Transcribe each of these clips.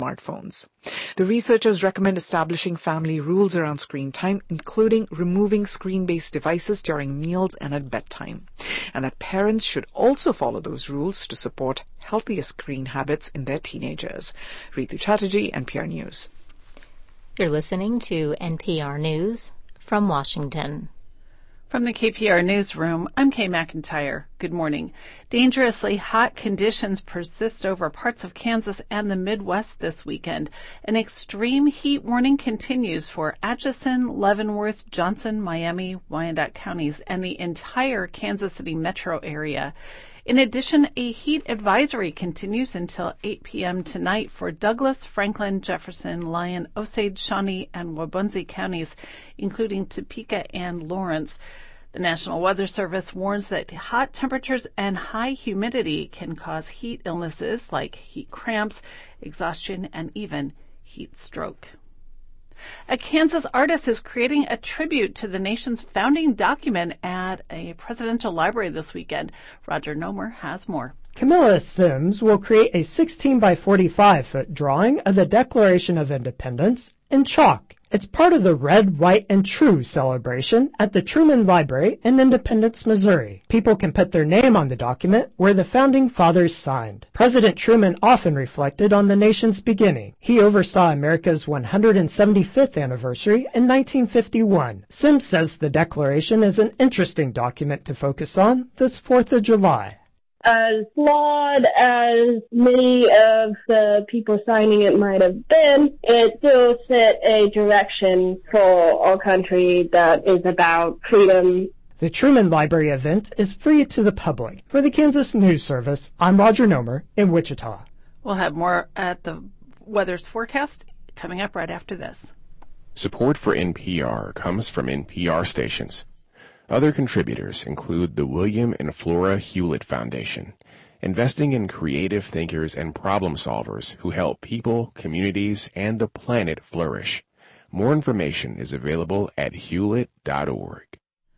smartphones. The researchers recommend establishing family rules around screen time, including removing screen-based devices during meals and at bedtime, and that parents should also follow those rules to support healthier screen habits in their teenagers. Ritu Chatterjee, NPR News. You're listening to NPR News from Washington. From the KPR Newsroom, I'm Kay McIntyre. Good morning. Dangerously hot conditions persist over parts of Kansas and the Midwest this weekend. An extreme heat warning continues for Atchison, Leavenworth, Johnson, Miami, Wyandotte counties, and the entire Kansas City metro area. In addition, a heat advisory continues until 8 p.m. tonight for Douglas, Franklin, Jefferson, Lyon, Osage, Shawnee, and Wabaunsee counties, including Topeka and Lawrence. The National Weather Service warns that hot temperatures and high humidity can cause heat illnesses like heat cramps, exhaustion, and even heat stroke. A Kansas artist is creating a tribute to the nation's founding document at a presidential library this weekend. Roger Nomer has more. Camilla Sims will create a 16 by 45-foot drawing of the Declaration of Independence in chalk. It's part of the Red, White, and True celebration at the Truman Library in Independence, Missouri. People can put their name on the document where the Founding Fathers signed. President Truman often reflected on the nation's beginning. He oversaw America's 175th anniversary in 1951. Sims says the Declaration is an interesting document to focus on this 4th of July. As flawed as many of the people signing it might have been, it still set a direction for our country that is about freedom. The Truman Library event is free to the public. For the Kansas News Service, I'm Roger Nomer in Wichita. We'll have more at the weather's forecast coming up right after this. Support for NPR comes from NPR stations. Other contributors include the William and Flora Hewlett Foundation, investing in creative thinkers and problem solvers who help people, communities, and the planet flourish. More information is available at hewlett.org.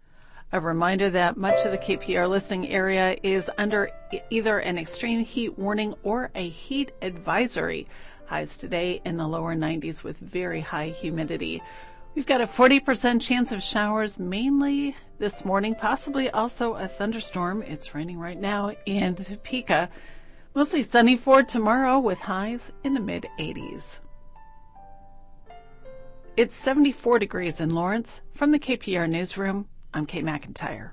A reminder that much of the KPR listening area is under either an extreme heat warning or a heat advisory. Highs today in the lower 90s with very high humidity. We've got a 40% chance of showers mainly this morning, possibly also a thunderstorm. It's raining right now in Topeka. Mostly sunny for tomorrow with highs in the mid-80s. It's 74 degrees in Lawrence. From the KPR Newsroom, I'm Kay McIntyre.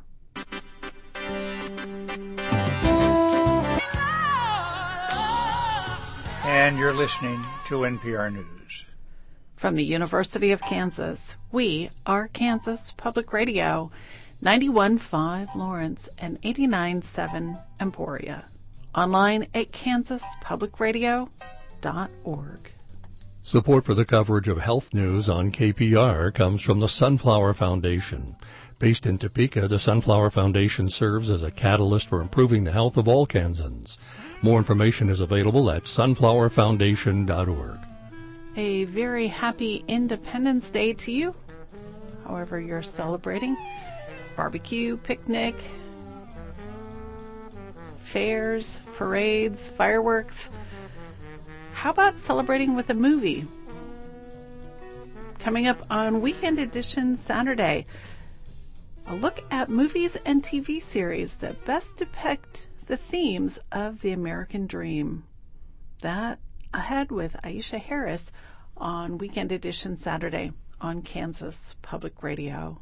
And you're listening to NPR News. From the University of Kansas, we are Kansas Public Radio, 91.5 Lawrence and 89.7 Emporia. Online at kansaspublicradio.org. Support for the coverage of health news on KPR comes from the Sunflower Foundation. Based in Topeka, the Sunflower Foundation serves as a catalyst for improving the health of all Kansans. More information is available at sunflowerfoundation.org. A very happy Independence Day to you, however you're celebrating. Barbecue, picnic, fairs, parades, fireworks. How about celebrating with a movie? Coming up on Weekend Edition Saturday, a look at movies and TV series that best depict the themes of the American dream. That ahead with Aisha Harris on Weekend Edition Saturday on Kansas Public Radio.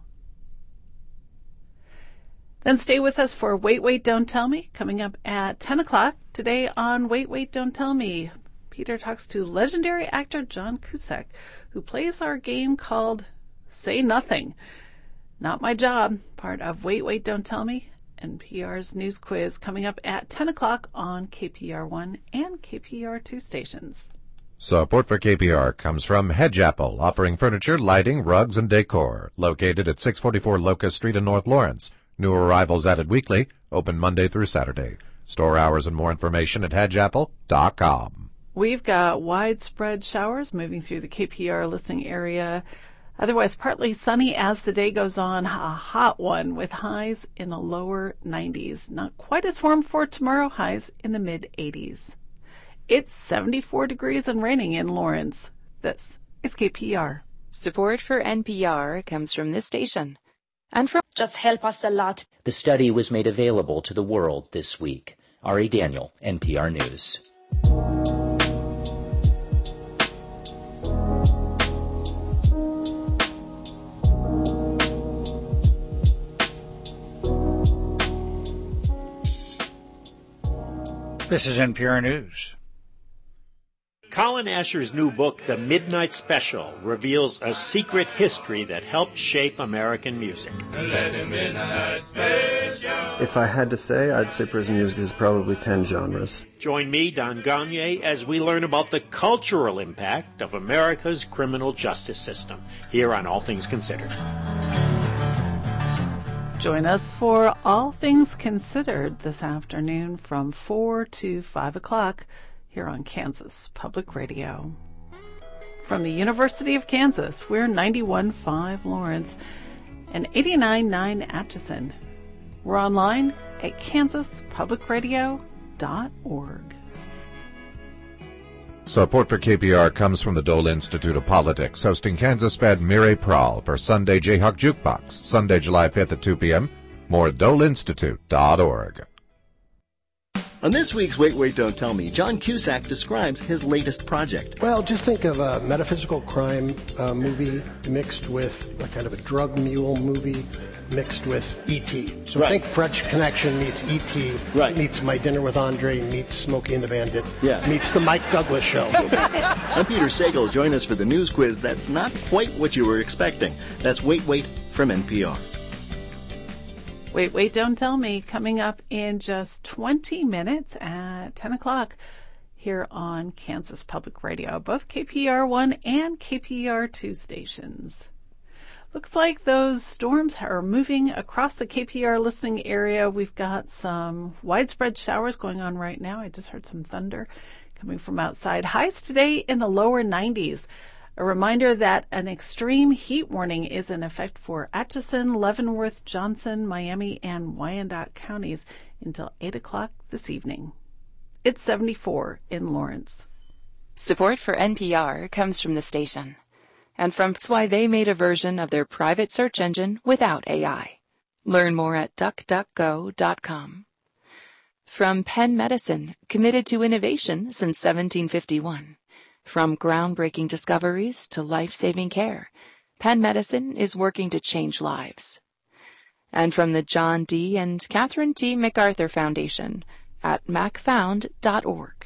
Then stay with us for Wait, Wait, Don't Tell Me, coming up at 10 o'clock. Today on Wait, Wait, Don't Tell Me, Peter talks to legendary actor John Cusack, who plays our game called Say Nothing. Not My Job, part of Wait, Wait, Don't Tell Me, NPR's news quiz coming up at 10 o'clock on KPR1 and KPR2 stations. Support for KPR comes from Hedge Apple, offering furniture, lighting, rugs, and decor. Located at 644 Locust Street in North Lawrence. New arrivals added weekly, open Monday through Saturday. Store hours and more information at hedgeapple.com. We've got widespread showers moving through the KPR listening area. Otherwise, partly sunny as the day goes on. A hot one with highs in the lower 90s. Not quite as warm for tomorrow, highs in the mid-80s. It's 74 degrees and raining in Lawrence. This is KPR. Support for NPR comes from this station and from Just help us a lot. The study was made available to the world this week. Ari Daniel, NPR News. This is NPR News. Colin Asher's new book, The Midnight Special, reveals a secret history that helped shape American music. If I had to say, I'd say prison music is probably 10 genres. Join me, Don Gagne, as we learn about the cultural impact of America's criminal justice system, here on All Things Considered. Join us for All Things Considered this afternoon from 4 to 5 o'clock here on Kansas Public Radio. From the University of Kansas, we're 91.5 Lawrence and 89.9 Atchison. We're online at kansaspublicradio.org. Support for KPR comes from the Dole Institute of Politics, hosting Kansas Fed Mireille Prahl for Sunday Jayhawk Jukebox, Sunday, July 5th at 2 p.m. More at doleinstitute.org. On this week's Wait, Wait, Don't Tell Me, John Cusack describes his latest project. Well, just think of a metaphysical crime movie mixed with a kind of a drug mule movie mixed with E.T. So Right. think French Connection meets E.T. Right. Meets My Dinner with Andre meets Smokey and the Bandit. Yeah. Meets The Mike Douglas Show. I'm Peter Sagal. Join us for the news quiz that's not quite what you were expecting. That's Wait, Wait from NPR. Wait, Wait, Don't Tell Me, coming up in just 20 minutes at 10 o'clock here on Kansas Public Radio, both KPR1 and KPR2 stations. Looks like those storms are moving across the KPR listening area. We've got some widespread showers going on right now. I just heard some thunder coming from outside. Highs today in the lower 90s. A reminder that an extreme heat warning is in effect for Atchison, Leavenworth, Johnson, Miami, and Wyandotte counties until 8 o'clock this evening. It's 74 in Lawrence. Support for NPR comes from the station and from That's why they made a version of their private search engine without AI. Learn more at duckduckgo.com. From Penn Medicine, committed to innovation since 1751. From groundbreaking discoveries to life-saving care, Penn Medicine is working to change lives. And from the John D. and Catherine T. MacArthur Foundation at macfound.org.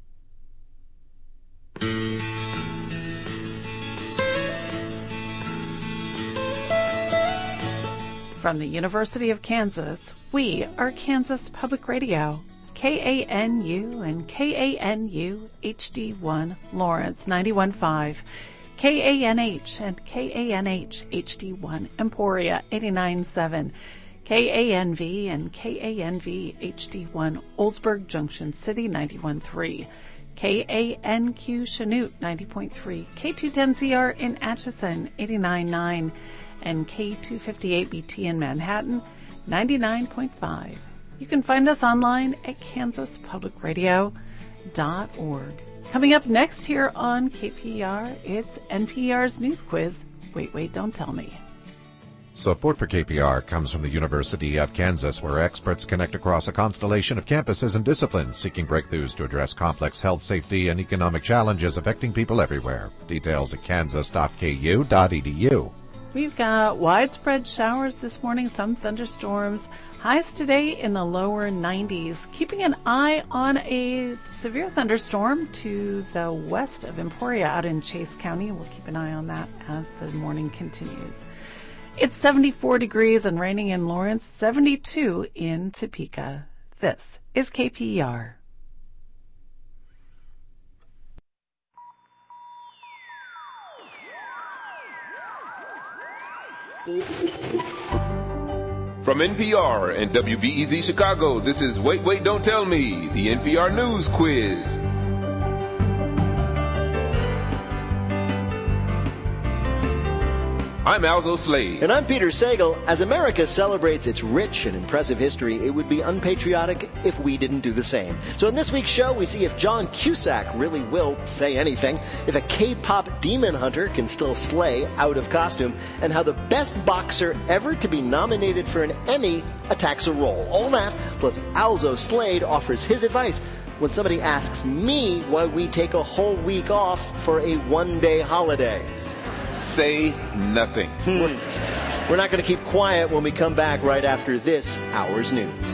From the University of Kansas, we are Kansas Public Radio. KANU and KANU HD1 Lawrence 91.5, KANH and KANH HD1 Emporia 89.7, KANV and KANV HD1 Oldsburg Junction City 91.3, KANQ Chanute 90.3, K210ZR in Atchison 89.9, and K258BT in Manhattan 99.5. You can find us online at kansaspublicradio.org. Coming up next here on KPR, it's NPR's News Quiz. Wait, Wait, Don't Tell Me. Support for KPR comes from the University of Kansas, where experts connect across a constellation of campuses and disciplines, seeking breakthroughs to address complex health, safety, and economic challenges affecting people everywhere. Details at kansas.ku.edu. We've got widespread showers this morning, some thunderstorms. Highs today in the lower 90s. Keeping an eye on a severe thunderstorm to the west of Emporia out in Chase County. We'll keep an eye on that as the morning continues. It's 74 degrees and raining in Lawrence, 72 in Topeka. This is KPR. From NPR and WBEZ Chicago, this is Wait, Wait, Don't Tell Me, the NPR News Quiz. I'm Alzo Slade. And I'm Peter Sagal. As America celebrates its rich and impressive history, it would be unpatriotic if we didn't do the same. So in this week's show, we see if John Cusack really will say anything, if a K-pop demon hunter can still slay out of costume, and how the best boxer ever to be nominated for an Emmy attacks a role. All that, plus Alzo Slade offers his advice when somebody asks me why we take a whole week off for a one-day holiday. Say nothing. We're not going to keep quiet when we come back right after this hour's news.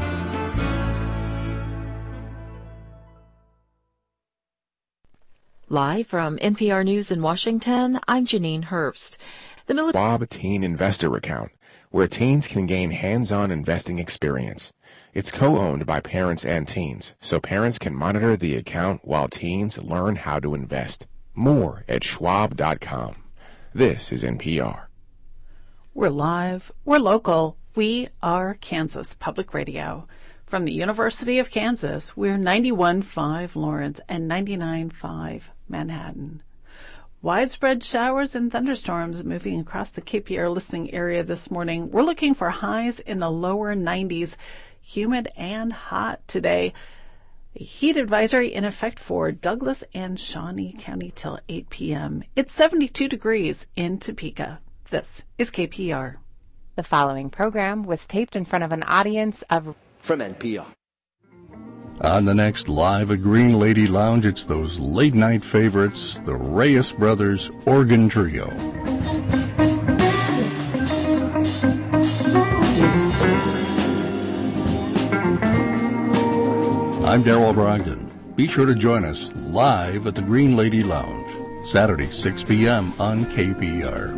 Live from NPR News in Washington, I'm Janine Herbst. The Schwab Teen Investor Account, where teens can gain hands-on investing experience. It's co-owned by parents and teens, so parents can monitor the account while teens learn how to invest. More at schwab.com. This is NPR. We're live, we're local, we are Kansas Public Radio. From the University of Kansas, we're 91.5 Lawrence and 99.5 Manhattan. Widespread showers and thunderstorms moving across the KPR listening area this morning. We're looking for highs in the lower 90s, humid and hot today. A heat advisory in effect for Douglas and Shawnee County till 8 p.m. It's 72 degrees in Topeka. This is KPR. The following program was taped in front of an audience of... From NPR. On the next Live at Green Lady Lounge, it's those late-night favorites, the Reyes Brothers Organ Trio. I'm Darrell Brogdon. Be sure to join us live at the Green Lady Lounge, Saturday, 6 p.m. on KPR.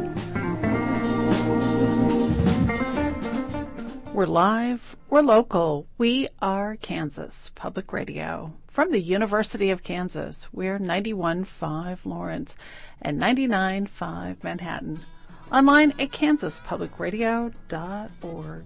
We're live, we're local, we are Kansas Public Radio. From the University of Kansas, we're 91.5 Lawrence and 99.5 Manhattan. Online at kansaspublicradio.org.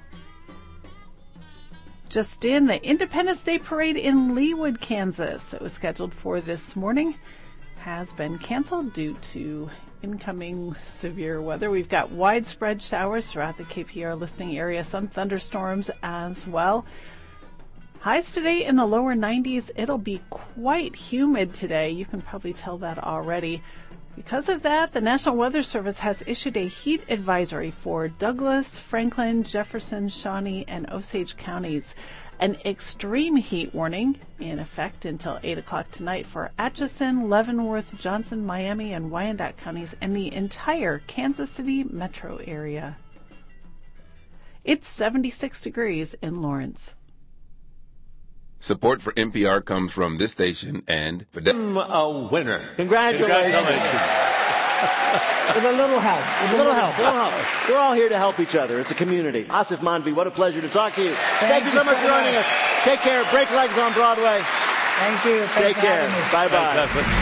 Just in, the Independence Day Parade in Leawood, Kansas, that was scheduled for this morning, has been canceled due to incoming severe weather. We've got widespread showers throughout the KPR listening area, some thunderstorms as well. Highs today in the lower 90s. It'll be quite humid today. You can probably tell that already. Because of that, the National Weather Service has issued a heat advisory for Douglas, Franklin, Jefferson, Shawnee, and Osage counties. An extreme heat warning in effect until 8 o'clock tonight for Atchison, Leavenworth, Johnson, Miami, and Wyandotte counties and the entire Kansas City metro area. It's 76 degrees in Lawrence. Support for NPR comes from this station and for a winner. Congratulations. With a little help. We're all here to help each other. It's a community. Asif Manvi, what a pleasure to talk to you. Thank you so much for joining us. Take care. Break legs on Broadway. Thank you. Take care. Bye-bye.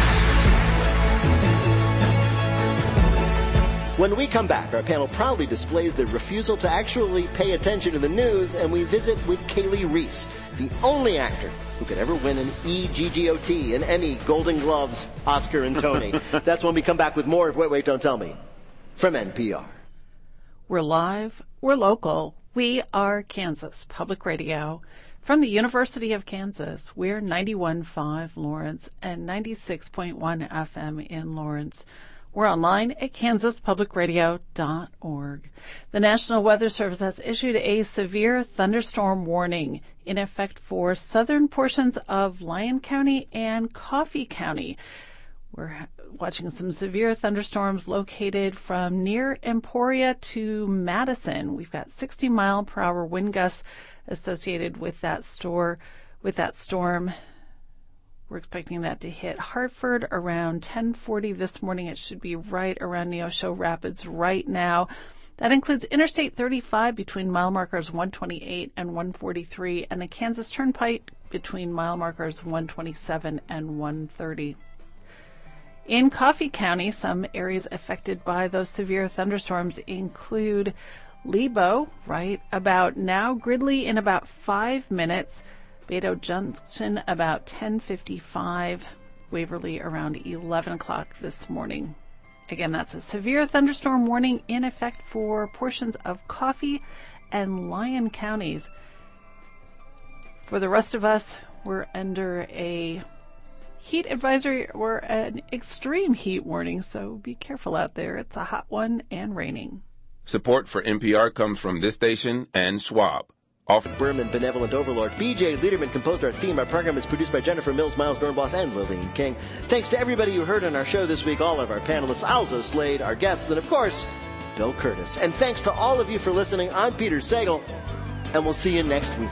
When we come back, our panel proudly displays their refusal to actually pay attention to the news, and we visit with Kaylee Reese, the only actor who could ever win an EGGOT, an Emmy, Golden Gloves, Oscar, and Tony. That's when we come back with more of Wait, Wait, Don't Tell Me from NPR. We're live, we're local, we are Kansas Public Radio. From the University of Kansas, we're 91.5 Lawrence and 96.1 FM in Lawrence. We're online at kansaspublicradio.org. The National Weather Service has issued a severe thunderstorm warning in effect for southern portions of Lyon County and Coffee County. We're watching some severe thunderstorms located from near Emporia to Madison. We've got 60-mile-per-hour wind gusts associated with that storm. We're expecting that to hit Hartford around 10:40 this morning. It should be right around Neosho Rapids right now. That includes Interstate 35 between mile markers 128 and 143 and the Kansas Turnpike between mile markers 127 and 130. In Coffee County, some areas affected by those severe thunderstorms include Lebo, right about now, Gridley in about 5 minutes, Beto Junction about 10:55, Waverly around 11 o'clock this morning. Again, that's a severe thunderstorm warning in effect for portions of Coffee and Lyon counties. For the rest of us, we're under a heat advisory or an extreme heat warning, so be careful out there. It's a hot one and raining. Support for NPR comes from this station and Schwab. Berman, Benevolent Overlord. BJ Liederman composed our theme. Our program is produced by Jennifer Mills, Miles Dornbos, and Lillian King. Thanks to everybody you heard on our show this week, all of our panelists, Alzo Slade, our guests, and of course, Bill Curtis. And thanks to all of you for listening. I'm Peter Sagal, and we'll see you next week.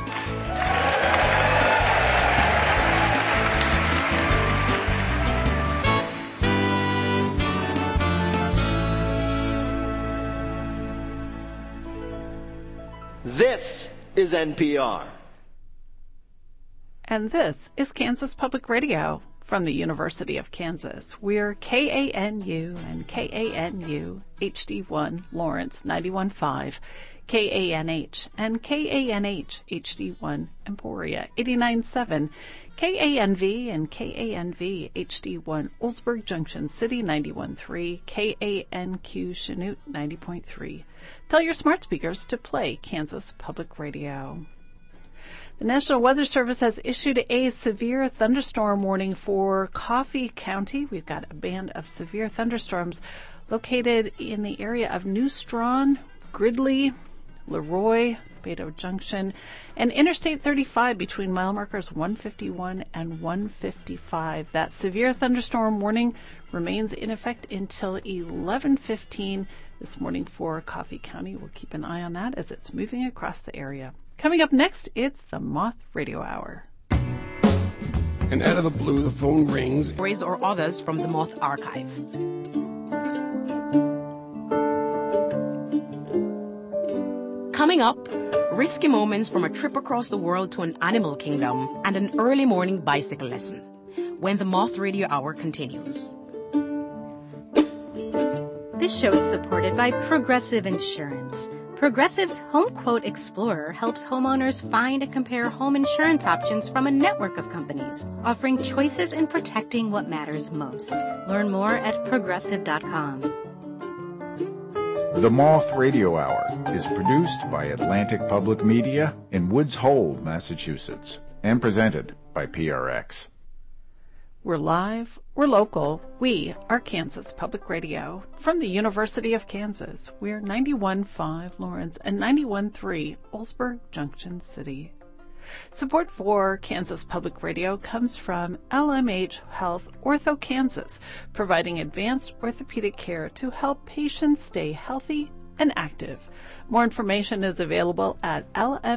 This is NPR. And this is Kansas Public Radio from the University of Kansas. We're KANU and KANU HD1 Lawrence 91.5, KANH and KANH HD1 Emporia 89.7, KANV and KANV HD1 Oldsburg Junction City 91.3, KANQ Chanute 90.3. Tell your smart speakers to play Kansas Public Radio. The National Weather Service has issued a severe thunderstorm warning for Coffee County. We've got a band of severe thunderstorms located in the area of New Strawn, Gridley, Leroy, Beto Junction, and Interstate 35 between mile markers 151 and 155. That severe thunderstorm warning remains in effect until 11:15 this morning for Coffee County. We'll keep an eye on that as it's moving across the area. Coming up next, it's the Moth Radio Hour. And out of the blue, the phone rings. Stories or others from the Moth Archive. Coming up, risky moments from a trip across the world to an animal kingdom and an early morning bicycle lesson when the Moth Radio Hour continues. This show is supported by Progressive Insurance. Progressive's Home Quote Explorer helps homeowners find and compare home insurance options from a network of companies, offering choices in protecting what matters most. Learn more at progressive.com. The Moth Radio Hour is produced by Atlantic Public Media in Woods Hole, Massachusetts, and presented by PRX. We're live, we're local, we are Kansas Public Radio. From the University of Kansas, we're 91.5 Lawrence and 91.3 Oldsburg Junction City. Support for Kansas Public Radio comes from LMH Health Ortho Kansas, providing advanced orthopedic care to help patients stay healthy and active. More information is available at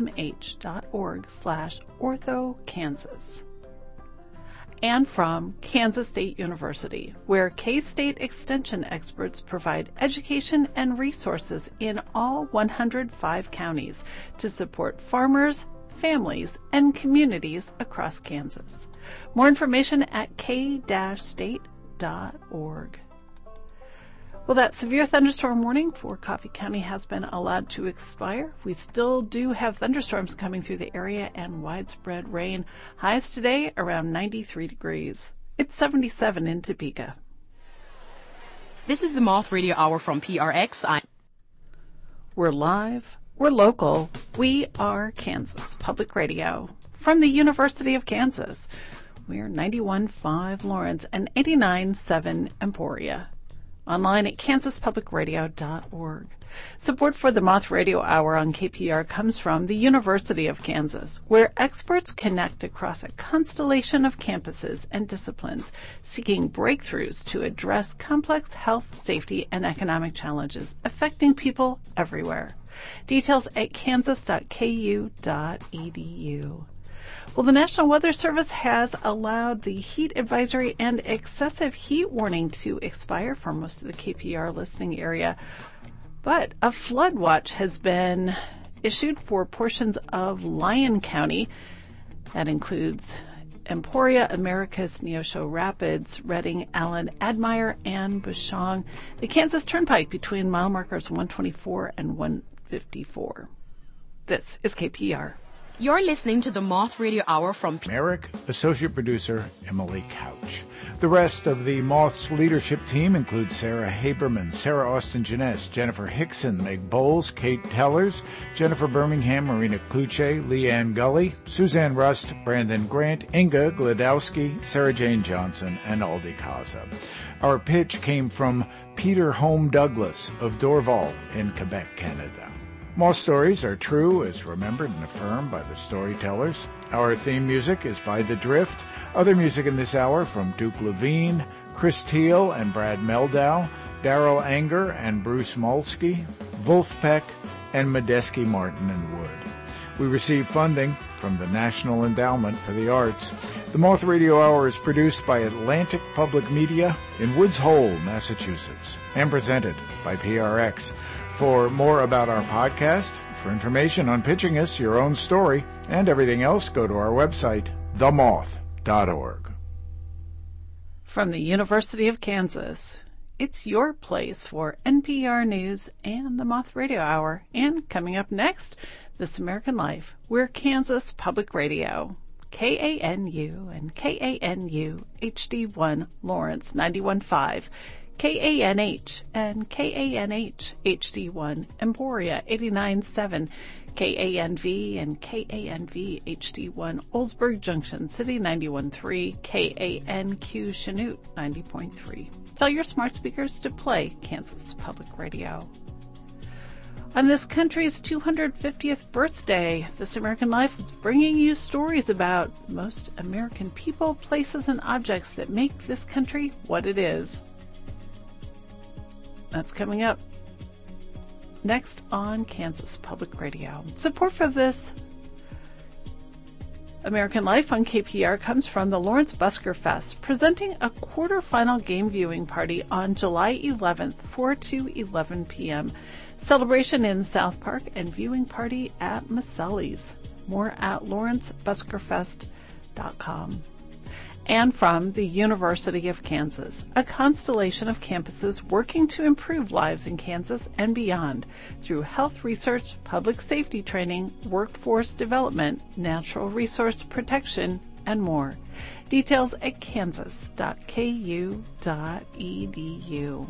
lmh.org/orthokansas. And from Kansas State University, where K-State Extension experts provide education and resources in all 105 counties to support farmers, families, and communities across Kansas. More information at k-state.org. Well, that severe thunderstorm warning for Coffee County has been allowed to expire. We still do have thunderstorms coming through the area and widespread rain. Highs today around 93 degrees. It's 77 in Topeka. This is the Moth Radio Hour from PRX. We're live, we're local, we are Kansas Public Radio. From the University of Kansas, we're 91.5 Lawrence and 89.7 Emporia. Online at kansaspublicradio.org. Support for the Moth Radio Hour on KPR comes from the University of Kansas, where experts connect across a constellation of campuses and disciplines, seeking breakthroughs to address complex health, safety, and economic challenges affecting people everywhere. Details at kansas.ku.edu. Well, the National Weather Service has allowed the heat advisory and excessive heat warning to expire for most of the KPR listening area. But a flood watch has been issued for portions of Lyon County. That includes Emporia, Americus, Neosho Rapids, Redding, Allen, Admire, and Bushong. The Kansas Turnpike between mile markers 124 and 154. This is KPR. You're listening to the Moth Radio Hour from Merrick, associate producer Emily Couch. The rest of the Moth's leadership team includes Sarah Haberman, Sarah Austin-Jeunesse, Jennifer Hickson, Meg Bowles, Kate Tellers, Jennifer Birmingham, Marina Kluche, Leanne Gully, Suzanne Rust, Brandon Grant, Inga Gladowski, Sarah Jane Johnson, and Aldi Kaza. Our pitch came from Peter Home Douglas of Dorval in Quebec, Canada. Moth stories are true as remembered and affirmed by the storytellers. Our theme music is by The Drift. Other music in this hour from Duke Levine, Chris Teal and Brad Meldow, Daryl Anger and Bruce Molsky, Wolfpeck, and Medeski Martin and Wood. We receive funding from the National Endowment for the Arts. The Moth Radio Hour is produced by Atlantic Public Media in Woods Hole, Massachusetts, and presented by PRX. For more about our podcast, for information on pitching us your own story, and everything else, go to our website, themoth.org. From the University of Kansas, it's your place for NPR News and the Moth Radio Hour. And coming up next, This American Life. We're Kansas Public Radio. KANU and KANU HD1 Lawrence 91.5. KANH and KANH HD1 Emporia 89.7, KANV and KANV HD1 Oldsburg Junction City 91.3, KANQ Chanute 90.3. Tell your smart speakers to play Kansas Public Radio. On this country's 250th birthday, This American Life is bringing you stories about most American people, places, and objects that make this country what it is. That's coming up next on Kansas Public Radio. Support for This American Life on KPR comes from the Lawrence Busker Fest, presenting a quarterfinal game viewing party on July 11th, 4 to 11 p.m. Celebration in South Park and viewing party at Maselli's. More at lawrencebuskerfest.com. And from the University of Kansas, a constellation of campuses working to improve lives in Kansas and beyond through health research, public safety training, workforce development, natural resource protection, and more. Details at kansas.ku.edu.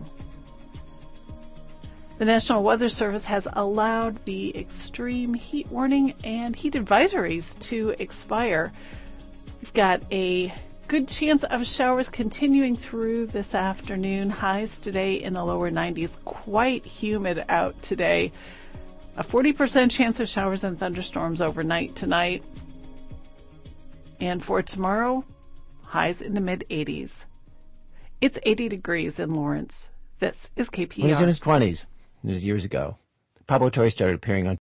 The National Weather Service has allowed the extreme heat warning and heat advisories to expire. We've got a good chance of showers continuing through this afternoon. Highs today in the lower 90s. Quite humid out today. A 40% chance of showers and thunderstorms overnight tonight. And for tomorrow, highs in the mid-80s. It's 80 degrees in Lawrence. This is KPR. When he was in his 20s, it was years ago, Pablo Torre started appearing on